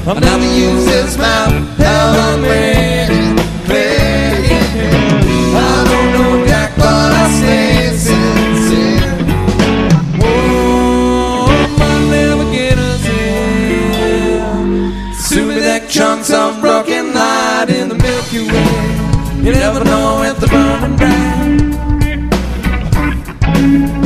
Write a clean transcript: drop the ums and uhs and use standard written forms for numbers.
Another uses his mouth, hell on red clay. I don't know Jack, but I stay sincere. Oh, my navigator's here. Subic chunks of broken light in the Milky Way. You never know if they're burning bright.